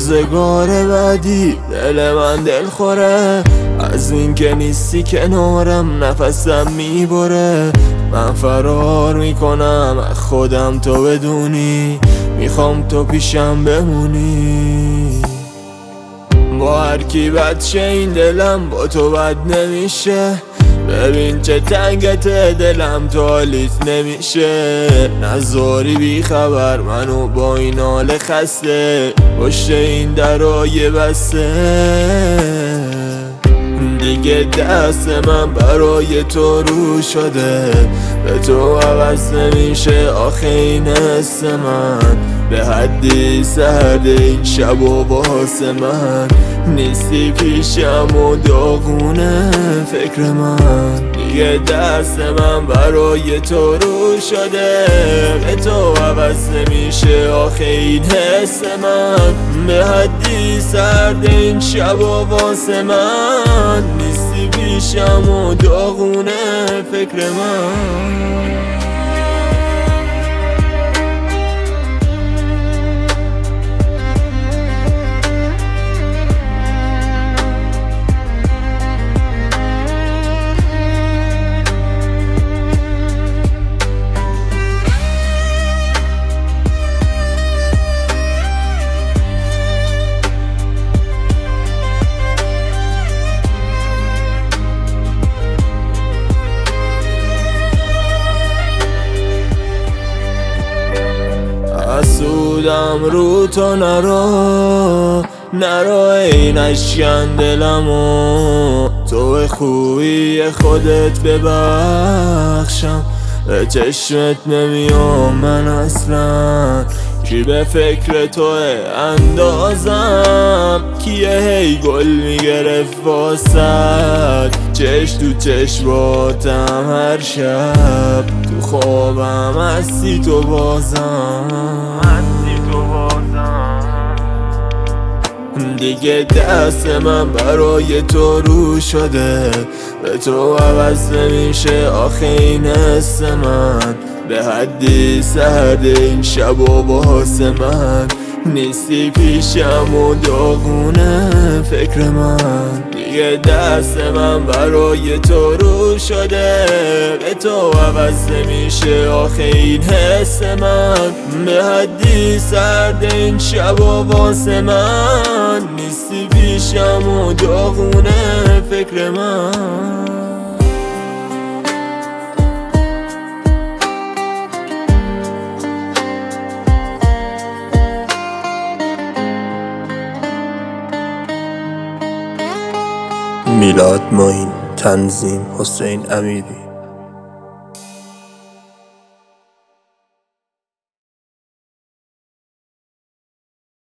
روزگار بعدی دل من دل خوره، از این که نیستی کنارم نفسم میبره. من فرار میکنم از خودم تو بدونی، میخوام تو پیشم بمونی. با هر کی بد شه این دلم با تو بد نمیشه. ببین چه تنگت دلم تو حالیت نمیشه. نذاری بی خبر منو با این حال خسته، پشت این درای بسته. دیگه دست من برای تو رو شده، به تو عوض نمیشه آخه این حس من. به حدی سرد این شب و واسه من نیستی پیشم و داغونه فکر من. دیگه دست من برای تو رو شده، به تو عوض نمیشه آخه این حس من. به حدی سرد این شب و واسه من نیستی پیشم و داغونه فکر من. حسودم رو تو نرا این اشکن دلمو، تو خوبی خودت ببخشم. به چشمت نمیام من اصلا، کی به فکر توه اندازم. کیه هی گل میگرفت واسد، چش تو چشماتم هر شب. تو خوابم هستی تو بازم. دیگه دست من برای تو رو شده، به تو عوض نمیشه آخه این حس من. به حدی سرد این شب و واسه من نیستی پیشم و داغونه فکر من. دیگه دست من برای تو رو شده، به تو عوض نمیشه آخه این حس من. به حدی سرد این شب و واسه من نیستی پیشم و داغونه فکر من. میلاد معین، تنظیم حسین امیری.